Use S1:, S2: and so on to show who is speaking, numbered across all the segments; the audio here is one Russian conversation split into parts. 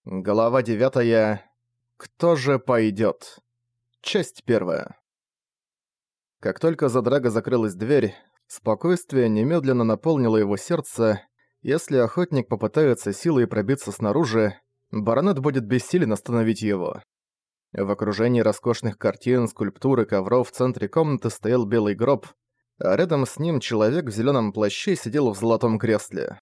S1: Глава 9. Кто же пойдёт? Часть 1. Как только за Драго закрылась дверь, спокойствие немедленно наполнило его сердце. Если охотник попытается силой пробиться снаружи, баронет будет бессилен остановить его. В окружении роскошных картин, скульптур и ковров в центре комнаты стоял белый гроб, а рядом с ним человек в зелёном плаще сидел в золотом кресле.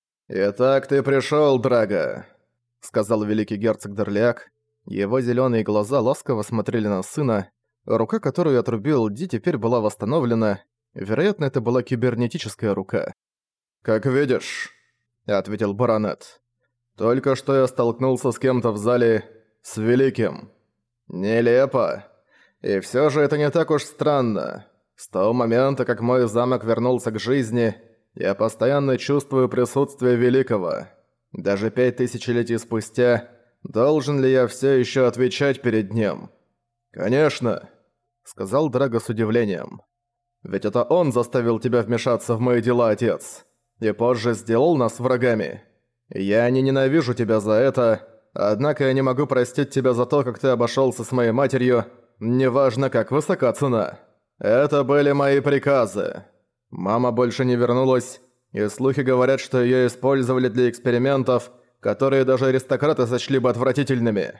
S1: «Итак ты пришёл, Драго», — сказал великий герцог Дорлиак. Его зелёные глаза ласково смотрели на сына. Рука, которую отрубил Ди, теперь была восстановлена. Вероятно, это была кибернетическая рука. «Как видишь», — ответил баронет. «Только что я столкнулся с кем-то в зале, с великим. Нелепо. И всё же это не так уж странно. С того момента, как мой замок вернулся к жизни, я постоянно чувствую присутствие великого. Даже 5000 спустя, должен ли я все еще отвечать перед ним? «Конечно», — сказал Драго с удивлением. «Ведь это он заставил тебя вмешаться в мои дела, отец, и позже сделал нас врагами. Я не ненавижу тебя за это, однако я не могу простить тебя за то, как ты обошелся с моей матерью, неважно, как высока цена. Это были мои приказы. Мама больше не вернулась, и слухи говорят, что её использовали для экспериментов, которые даже аристократы сочли бы отвратительными.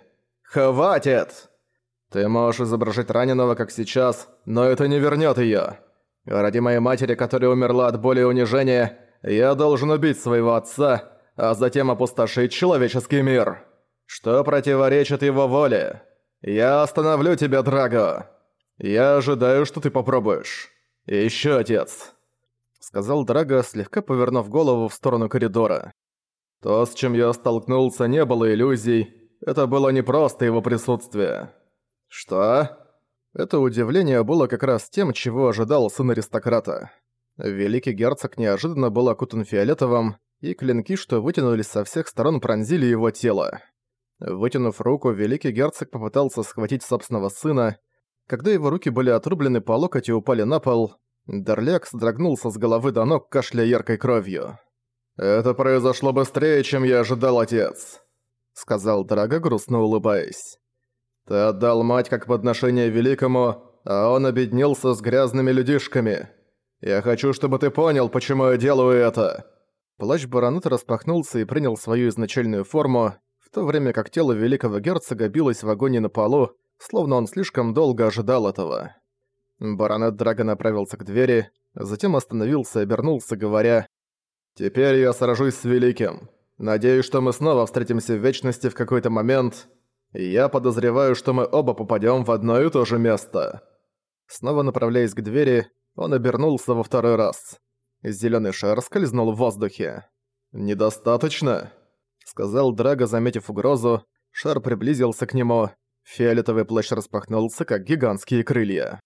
S1: Хватит! Ты можешь изображать раненого, как сейчас, но это не вернёт её. Ради моей матери, которая умерла от боли и унижения, я должен убить своего отца, а затем опустошить человеческий мир. Что противоречит его воле? Я остановлю тебя, Драго. Я ожидаю, что ты попробуешь. И ещё, отец», — сказал Драго, слегка повернув голову в сторону коридора. «То, с чем я столкнулся, не было иллюзий. Это было не просто его присутствие». «Что?» Это удивление было как раз тем, чего ожидал сын аристократа. Великий герцог неожиданно был окутан фиолетовым, и клинки, что вытянулись со всех сторон, пронзили его тело. Вытянув руку, великий герцог попытался схватить собственного сына. Когда его руки были отрублены по локоть и упали на пол, Дорлиак содрогнулся с головы до ног, кашляя яркой кровью. «Это произошло быстрее, чем я ожидал, отец», — сказал Драго, грустно улыбаясь. «Ты отдал мать как подношение великому, а он объединился с грязными людишками. Я хочу, чтобы ты понял, почему я делаю это». Плащ баронета распахнулся и принял свою изначальную форму, в то время как тело великого герцога билось в агонии на полу, словно он слишком долго ожидал этого. Баронет Драго направился к двери, затем остановился и обернулся, говоря: «Теперь я сражусь с великим. Надеюсь, что мы снова встретимся в вечности в какой-то момент. И я подозреваю, что мы оба попадем в одно и то же место». Снова направляясь к двери, он обернулся во второй раз. Зелёный шар скользнул в воздухе. «Недостаточно?» — сказал Драго, заметив угрозу. Шар приблизился к нему. Фиолетовый плащ распахнулся, как гигантские крылья.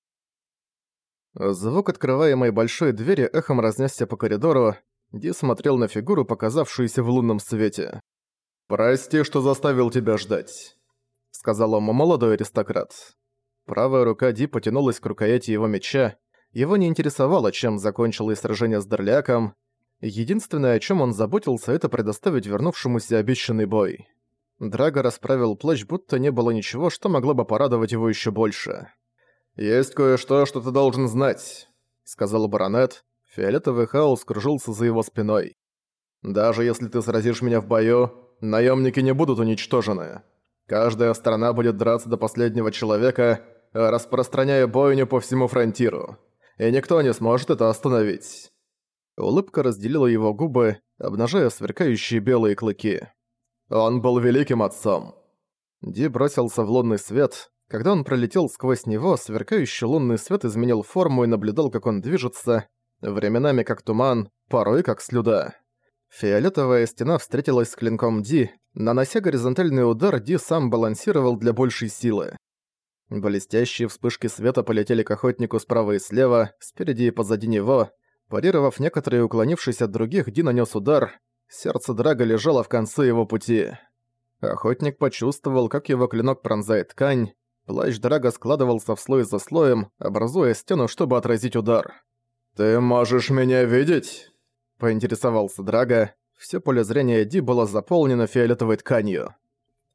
S1: Звук открываемой большой двери эхом разнесся по коридору. Ди смотрел на фигуру, показавшуюся в лунном свете. «Прости, что заставил тебя ждать», — сказал ему молодой аристократ. Правая рука Ди потянулась к рукояти его меча. Его не интересовало, чем закончилось сражение с Дорлиаком. Единственное, о чем он заботился, это предоставить вернувшемуся обещанный бой. Драго расправил плащ, будто не было ничего, что могло бы порадовать его еще больше. «Есть кое-что, что ты должен знать», — сказал баронет. Фиолетовый хаос кружился за его спиной. «Даже если ты сразишь меня в бою, наемники не будут уничтожены. Каждая сторона будет драться до последнего человека, распространяя бойню по всему фронтиру. И никто не сможет это остановить». Улыбка разделила его губы, обнажая сверкающие белые клыки. Он был великим отцом. Ди бросился в лунный свет. Когда он пролетел сквозь него, сверкающий лунный свет изменил форму и наблюдал, как он движется, временами как туман, порой как слюда. Фиолетовая стена встретилась с клинком Ди. Нанося горизонтальный удар, Ди сам балансировал для большей силы. Блестящие вспышки света полетели к охотнику справа и слева, спереди и позади него. Парировав некоторые, уклонившись от других, Ди нанес удар. Сердце Драго лежало в конце его пути. Охотник почувствовал, как его клинок пронзает ткань. Плащ Драго складывался в слой за слоем, образуя стену, чтобы отразить удар. «Ты можешь меня видеть?» — поинтересовался Драго. Всё поле зрения Ди было заполнено фиолетовой тканью.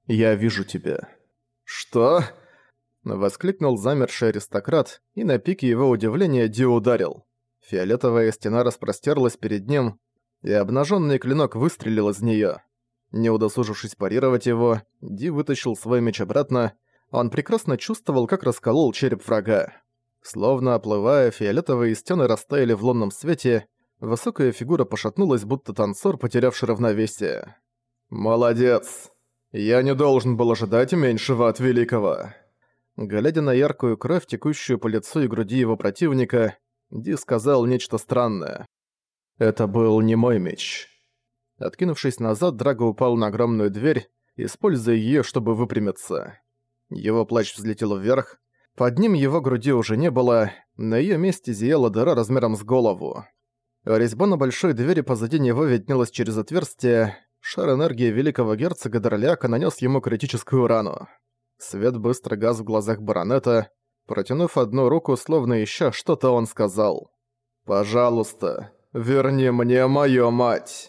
S1: «Я вижу тебя». «Что?» — воскликнул замерший аристократ, и на пике его удивления Ди ударил. Фиолетовая стена распростерлась перед ним, и обнаженный клинок выстрелил из нее. Не удосужившись парировать его, Ди вытащил свой меч обратно. Он прекрасно чувствовал, как расколол череп врага. Словно оплывая, фиолетовые стены растаяли в лунном свете, высокая фигура пошатнулась, будто танцор, потерявший равновесие. «Молодец! Я не должен был ожидать меньшего от великого!» Глядя на яркую кровь, текущую по лицу и груди его противника, Ди сказал нечто странное. «Это был не мой меч». Откинувшись назад, Драго упал на огромную дверь, используя её, чтобы выпрямиться. Его плащ взлетел вверх. Под ним его груди уже не было, на её месте зияла дыра размером с голову. Резьба на большой двери позади него виднелась через отверстие. Шар энергии великого герцога Дорляка нанес ему критическую рану. Свет быстро гас в глазах баронета. Протянув одну руку, словно ища что-то, он сказал: «Пожалуйста, верни мне мою мать!»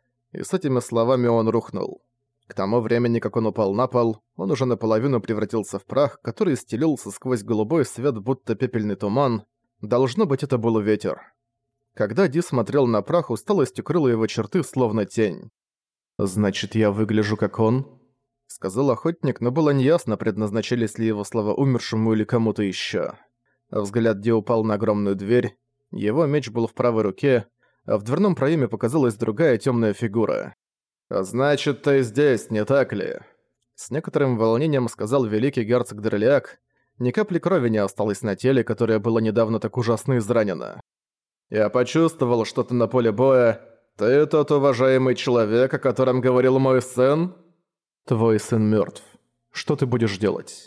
S1: И с этими словами он рухнул. К тому времени, как он упал на пол, он уже наполовину превратился в прах, который стелился сквозь голубой свет, будто пепельный туман. Должно быть, это был ветер. Когда Ди смотрел на прах, усталость укрыла его черты, словно тень. «Значит, я выгляжу как он?» — сказал охотник, но было неясно, предназначались ли его слова умершему или кому-то ещё. Взгляд Ди упал на огромную дверь. Его меч был в правой руке, а в дверном проеме показалась другая темная фигура. «Значит, ты здесь, не так ли?» С некоторым волнением сказал великий герцог Дорляк. Ни капли крови не осталось на теле, которое было недавно так ужасно изранено. «Я почувствовал что-то на поле боя. Ты тот уважаемый человек, о котором говорил мой сын?» «Твой сын мертв. Что ты будешь делать?»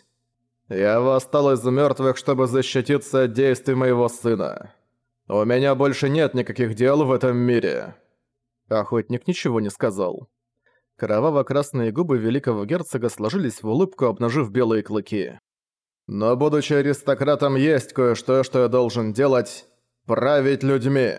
S1: «Я восстал из мертвых, чтобы защититься от действий моего сына. У меня больше нет никаких дел в этом мире». Охотник ничего не сказал. Кроваво-красные губы великого герцога сложились в улыбку, обнажив белые клыки. «Но будучи аристократом, есть кое-что, что я должен делать. Править людьми».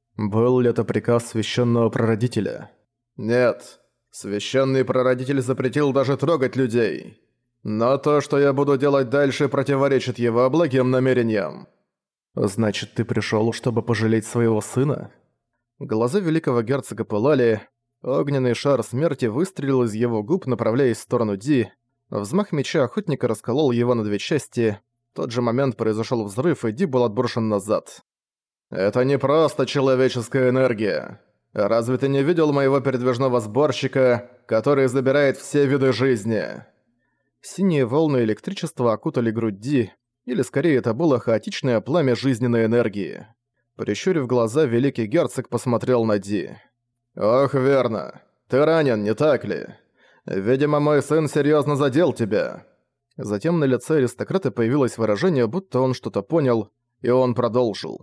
S1: Был ли это приказ священного прародителя? Нет. Священный прародитель запретил даже трогать людей. Но то, что я буду делать дальше, противоречит его благим намерениям. Значит, ты пришёл, чтобы пожалеть своего сына? Глаза великого герцога пылали. Огненный шар смерти выстрелил из его губ, направляясь в сторону Ди. Взмах меча охотника расколол его на две части. В тот же момент произошёл взрыв, и Ди был отброшен назад. «Это не просто человеческая энергия. Разве ты не видел моего передвижного сборщика, который забирает все виды жизни?» Синие волны электричества окутали грудь Ди, или скорее это было хаотичное пламя жизненной энергии. Прищурив глаза, великий герцог посмотрел на Ди. «Ох, верно. Ты ранен, не так ли? Видимо, мой сын серьезно задел тебя». Затем на лице аристократа появилось выражение, будто он что-то понял, и он продолжил.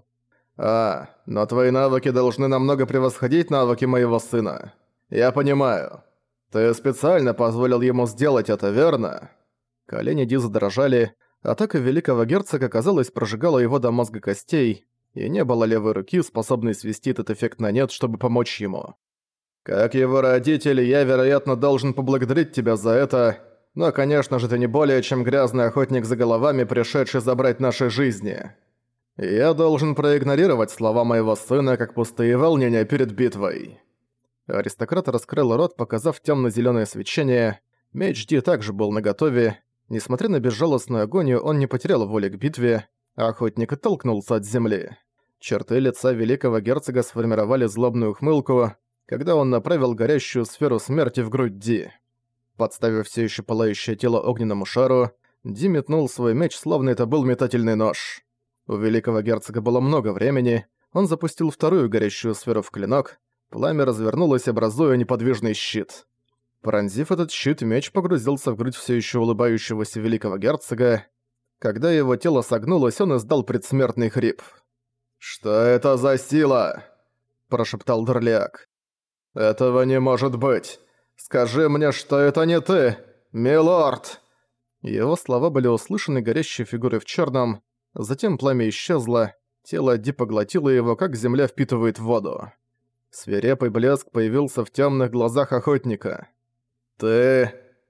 S1: Но твои навыки должны намного превосходить навыки моего сына. Я понимаю. Ты специально позволил ему сделать это, верно?» Колени Ди задрожали, атака великого герцога, казалось, прожигала его до мозга костей, и не было левой руки, способной свести этот эффект на нет, чтобы помочь ему. «Как его родители, я, вероятно, должен поблагодарить тебя за это, но, конечно же, ты не более чем грязный охотник за головами, пришедший забрать наши жизни. Я должен проигнорировать слова моего сына, как пустые волнения перед битвой». Аристократ раскрыл рот, показав тёмно-зелёное свечение. Меч Ди также был наготове. Несмотря на безжалостную агонию, он не потерял воли к битве, а охотник оттолкнулся от земли. Черты лица великого герцога сформировали злобную ухмылку, когда он направил горящую сферу смерти в грудь Ди. Подставив всё ещё пылающее тело огненному шару, Ди метнул свой меч, словно это был метательный нож. У великого герцога было много времени, он запустил вторую горящую сферу в клинок, пламя развернулось, образуя неподвижный щит. Пронзив этот щит, меч погрузился в грудь всё ещё улыбающегося великого герцога. Когда его тело согнулось, он издал предсмертный хрип. «Что это за сила?» – прошептал Дорляк. «Этого не может быть! Скажи мне, что это не ты, милорд!» Его слова были услышаны горящей фигурой в чёрном. Затем пламя исчезло, тело Ди поглотило его, как земля впитывает воду. Свирепый блеск появился в тёмных глазах охотника. «Ты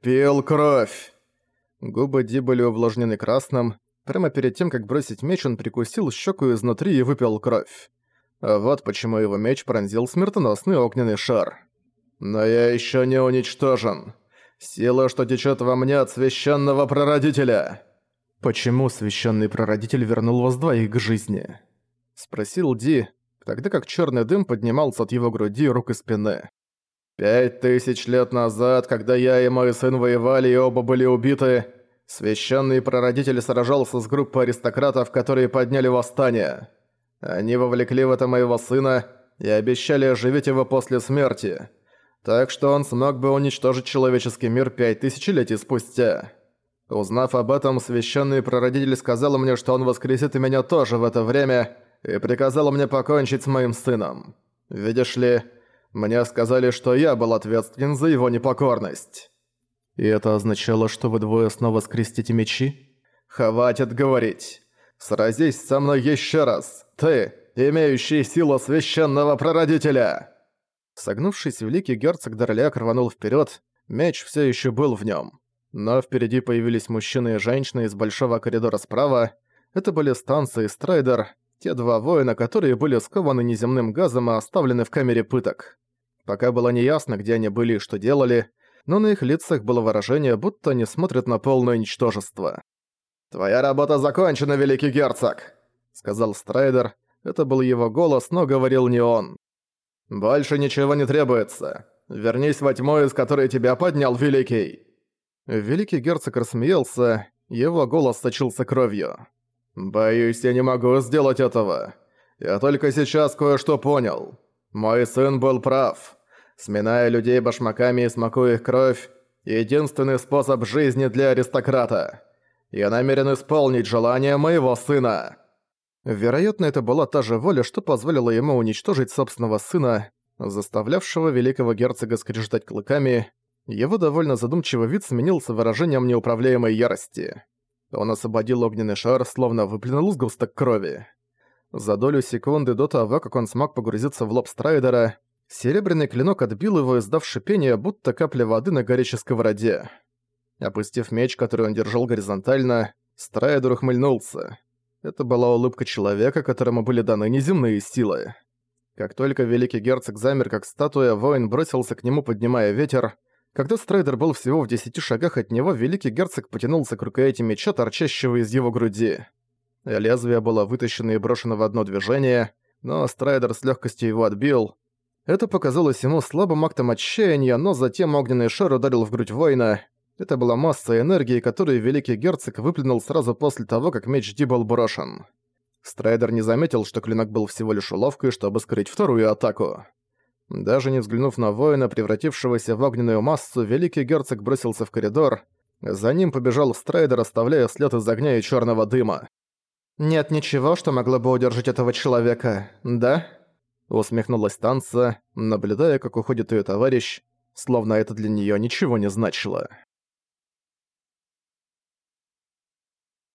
S1: Пил кровь!» Губы Ди были увлажнены красным. Прямо перед тем, как бросить меч, он прикусил щеку изнутри и выпил кровь. А вот почему его меч пронзил смертоносный огненный шар. «Но я еще не уничтожен. Сила, что течет во мне от священного прародителя!» «Почему священный прародитель вернул вас двоих к жизни?» — спросил Ди, тогда как черный дым поднимался от его груди, рук и спины. 5000 лет назад, когда я и мой сын воевали и оба были убиты, священный прародитель сражался с группой аристократов, которые подняли восстание. Они вовлекли в это моего сына и обещали оживить его после смерти, так что он смог бы уничтожить человеческий мир 5000 летий спустя. Узнав об этом, священный прародитель сказал мне, что он воскресит и меня тоже в это время, и приказал мне покончить с моим сыном. Видишь ли, мне сказали, что я был ответственен за его непокорность. И это означало, что вы двое снова скрестите мечи? Хватит говорить. Сразись со мной еще раз. Ты, имеющий силу священного прародителя. Согнувшись, великий герцог Дарляк рванул вперед. Меч все еще был в нем. Но впереди появились мужчины и женщины из большого коридора справа. Это были Станция и Страйдер, те два воина, которые были скованы неземным газом и оставлены в камере пыток. Пока было неясно, где они были и что делали, но на их лицах было выражение, будто они смотрят на полное ничтожество. «Твоя работа закончена, великий герцог!» — сказал Страйдер. Это был его голос, но говорил не он. «Больше ничего не требуется. Вернись во тьму, из которой тебя поднял великий!» Великий герцог рассмеялся, его голос сочился кровью. «Боюсь, я не могу сделать этого. Я только сейчас кое-что понял. Мой сын был прав. Сминая людей башмаками и смакуя их кровь — единственный способ жизни для аристократа. Я намерен исполнить желание моего сына». Вероятно, это была та же воля, что позволила ему уничтожить собственного сына, заставлявшего великого герцога скрежетать клыками. Его довольно задумчивый вид сменился выражением неуправляемой ярости. Он освободил огненный шар, словно выплюнул сгусток крови. За долю секунды до того, как он смог погрузиться в лоб Страйдера, серебряный клинок отбил его, издав шипение, будто капля воды на горячей сковороде. Опустив меч, который он держал горизонтально, Страйдер ухмыльнулся. Это была улыбка человека, которому были даны неземные силы. Как только великий герцог замер как статуя, воин бросился к нему, поднимая ветер. Когда Страйдер был всего в 10 шагах от него, великий герцог потянулся к рукояти меча, торчащего из его груди. Лезвие было вытащено и брошено в одно движение, но Страйдер с легкостью его отбил. Это показалось ему слабым актом отчаяния, но затем огненный шар ударил в грудь воина. Это была масса энергии, которую великий герцог выплюнул сразу после того, как меч Ди был брошен. Страйдер не заметил, что клинок был всего лишь уловкой, чтобы скрыть вторую атаку. Даже не взглянув на воина, превратившегося в огненную массу, великий герцог бросился в коридор. За ним побежал Страйдер, оставляя след из огня и черного дыма. «Нет ничего, что могло бы удержать этого человека, да?» Усмехнулась Танца, наблюдая, как уходит ее товарищ, словно это для нее ничего не значило.